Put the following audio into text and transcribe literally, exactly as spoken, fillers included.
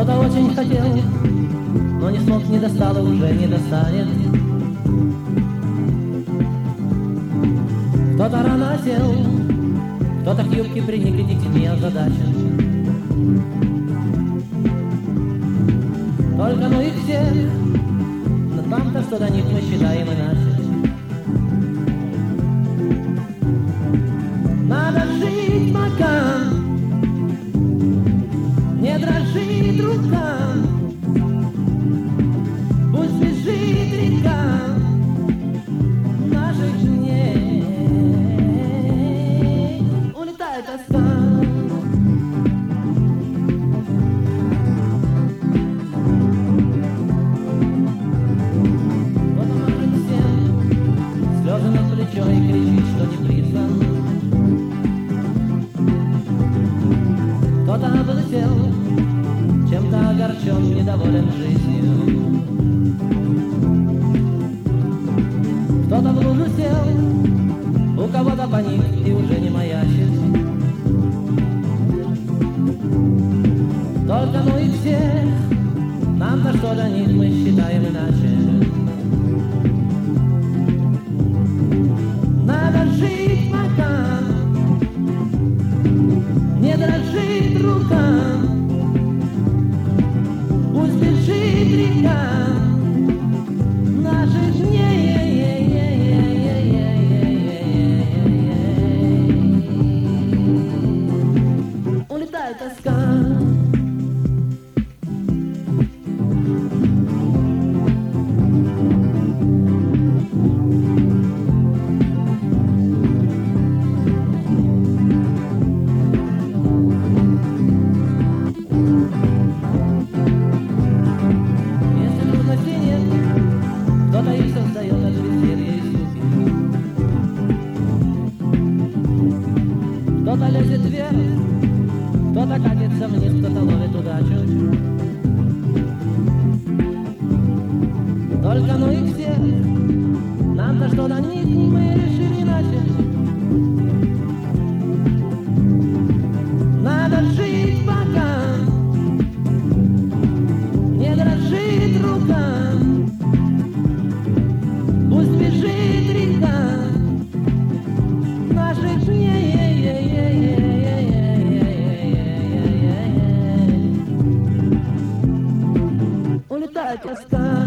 Кто-то очень хотел, но не смог, не достал и уже не достанет. Кто-то рано сел, кто-то к юбке приник и детьми озадачен. Только ну их всех, но нам-то что до них мы считаем иначе. Надо жить бокам, не дрожит рукам, пусть бежит река наших дней, улетает тоска. Кто-то машет всем слезы на плечо и кричит, что не призван. Кто-то облетел, чем-то огорчен, недоволен жизнью. Кто-то в лужу сел, у кого-то паник и уже не маячит. Только ну их всех, нам-то что до них мы считаем иначе. Надо жить пока, не дрожит рука, пусть бежит река наших дней, улетает тоска. Кто-то их создает от веселья и скуки. Кто-то лезет вверх, кто-то катится вниз, кто-то ловит удачу. Только ну их всех, нам-то что до них, мы решили иначе. Надо жить пока, не дрожит рука, пусть бежит река наших дней, улетает тоска.